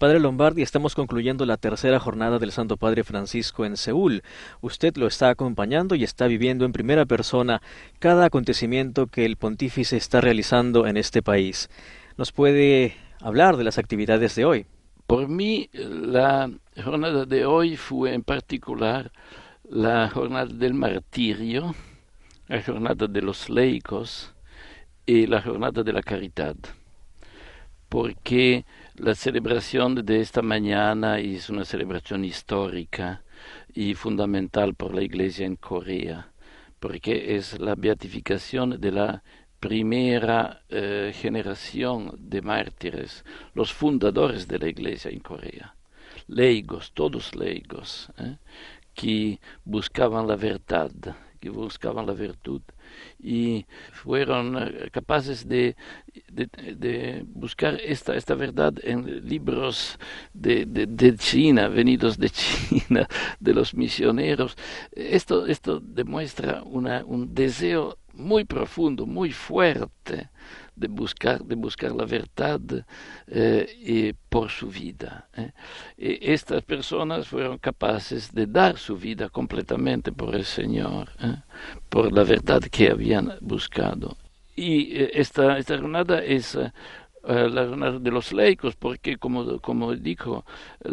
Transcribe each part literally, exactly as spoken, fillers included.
Padre Lombardi, estamos concluyendo la tercera jornada del Santo Padre Francisco en Seúl. Usted lo está acompañando y está viviendo en primera persona cada acontecimiento que el pontífice está realizando en este país. ¿Nos puede hablar de las actividades de hoy? Por mí, la jornada de hoy fue en particular la jornada del martirio, la jornada de los laicos y la jornada de la caridad, porque la celebración de esta mañana es una celebración histórica y fundamental por la Iglesia en Corea, porque es la beatificación de la primera eh, generación de mártires, los fundadores de la Iglesia en Corea, leigos, todos leigos, eh, que buscaban la verdad, que buscaban la virtud y fueron eh, capaces de, de, de buscar esta, esta verdad en libros de, de, de China, venidos de China, de los misioneros. Esto, esto demuestra una, un deseo muy profundo, muy fuerte de buscar, de buscar la verdad eh, y por su vida. Eh. Y estas personas fueron capaces de dar su vida completamente por el Señor, eh, por la verdad que habían buscado. Y eh, esta, esta jornada es eh, la jornada de los laicos, porque como, como dijo,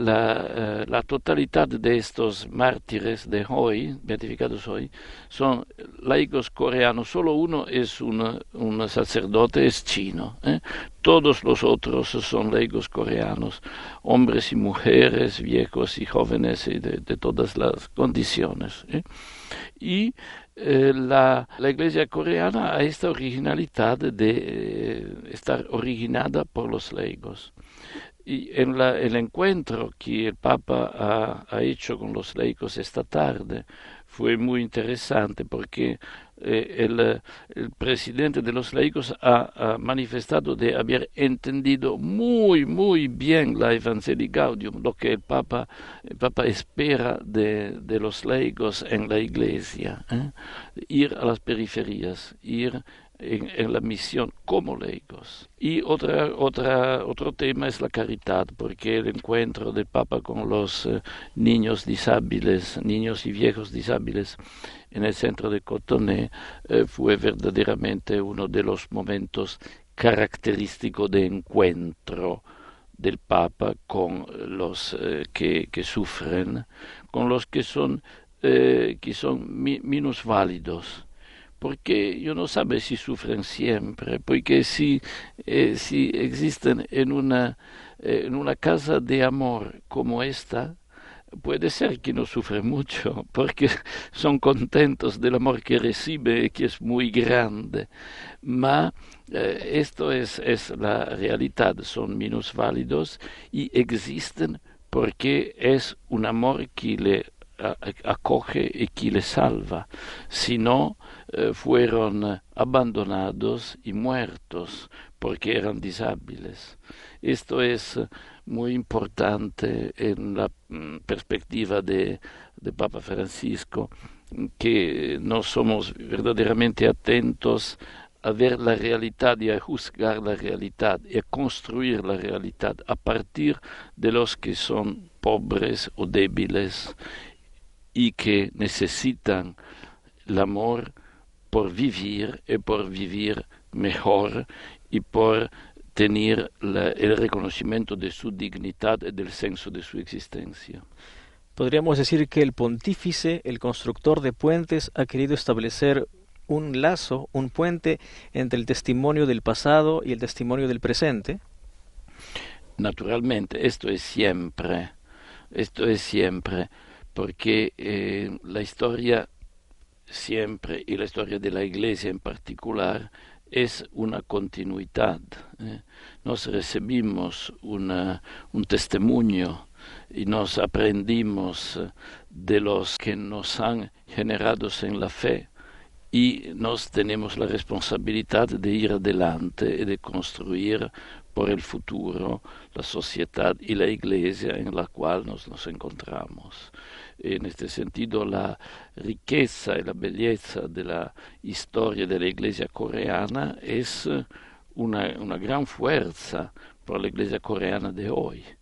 la, uh, la totalidad de estos mártires de hoy, beatificados hoy, son laicos coreanos. Solo uno es un, un sacerdote, es chino. ¿eh? Todos los otros son laicos coreanos, hombres y mujeres, viejos y jóvenes, y de, de todas las condiciones. ¿eh? Y eh, la, la Iglesia coreana ha esta originalidad de eh, estar originada por los laicos. Y en la, el encuentro que el Papa ha, ha hecho con los laicos esta tarde fue muy interesante porque eh, el, el presidente de los laicos ha, ha manifestado de haber entendido muy, muy bien la Evangelii Gaudium, lo que el Papa, el Papa espera de, de los laicos en la Iglesia. ¿eh? Ir a las periferias, ir En, en la misión como laicos. Y otra, otra, otro tema es la caridad, porque el encuentro del Papa con los eh, niños disables, niños y viejos disables en el centro de Cotoné eh, fue verdaderamente uno de los momentos característicos de encuentro del Papa con los eh, que, que sufren, con los que son, eh, que son mi, minusválidos. Porque yo no sabe si sufren siempre, porque si, eh, si existen en una, eh, en una casa de amor como esta, puede ser que no sufren mucho, porque son contentos del amor que recibe, que es muy grande. Ma eh, esto es, es la realidad, son minusválidos y existen porque es un amor que le acoge y que le salva. Si no, eh, fueron abandonados y muertos porque eran disables. Esto es muy importante en la mm, perspectiva de, de Papa Francisco, que no somos verdaderamente atentos a ver la realidad y a juzgar la realidad y a construir la realidad a partir de los que son pobres o débiles y que necesitan el amor por vivir y por vivir mejor y por tener la, el reconocimiento de su dignidad y del senso de su existencia. Podríamos decir que el pontífice, el constructor de puentes, ha querido establecer un lazo, un puente entre el testimonio del pasado y el testimonio del presente. Naturalmente, esto es siempre, esto es siempre, porque eh, la historia siempre, y la historia de la Iglesia en particular, es una continuidad. ¿eh? Nos recibimos una, un testimonio y nos aprendimos de los que nos han generado en la fe y nos tenemos la responsabilidad de ir adelante y de construir por el futuro la sociedad y la Iglesia en la cual nos, nos encontramos. En este sentido, la riqueza y la belleza de la historia de la Iglesia coreana es una, una gran fuerza para la Iglesia coreana de hoy.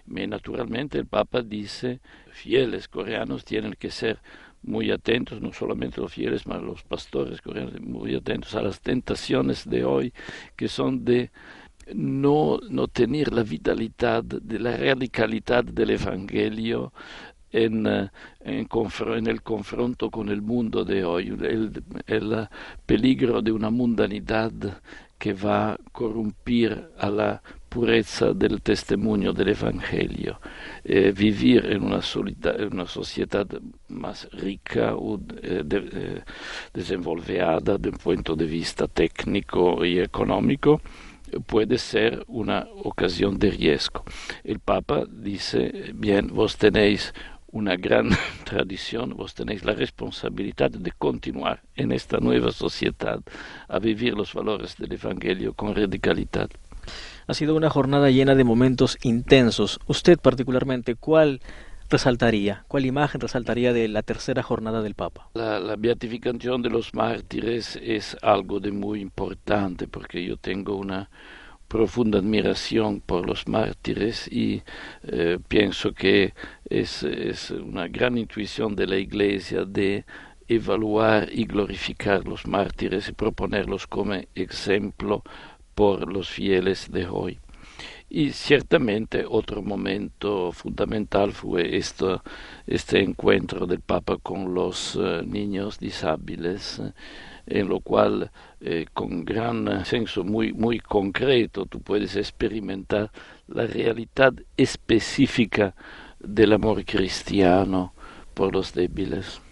Me, naturalmente el Papa dice, fieles coreanos tienen que ser muy atentos, no solamente los fieles, sino los pastores coreanos, muy atentos a las tentaciones de hoy, que son de no, no tener la vitalidad, de la radicalidad del Evangelio en, en, en el confronto con el mundo de hoy, el, el peligro de una mundanidad que va a corrompir a la pureza del testimonio del Evangelio. Eh, vivir en una, en una sociedad más rica o eh, de, eh, desenvolvida desde un punto de vista técnico y económico puede ser una ocasión de riesgo. El Papa dice, bien, vos tenéis una gran tradición, vos tenéis la responsabilidad de continuar en esta nueva sociedad a vivir los valores del Evangelio con radicalidad. Ha sido una jornada llena de momentos intensos. Usted particularmente, ¿cuál resaltaría? ¿Cuál imagen resaltaría de la tercera jornada del Papa? La, la beatificación de los mártires es algo de muy importante porque yo tengo una profunda admiración por los mártires y eh, pienso que es, es una gran intuición de la Iglesia de evaluar y glorificar los mártires y proponerlos como ejemplo por los fieles de hoy. Y ciertamente otro momento fundamental fue esto, este encuentro del Papa con los uh, niños disables, eh, en lo cual eh, con gran senso muy, muy concreto tú puedes experimentar la realidad específica del amor cristiano por los débiles.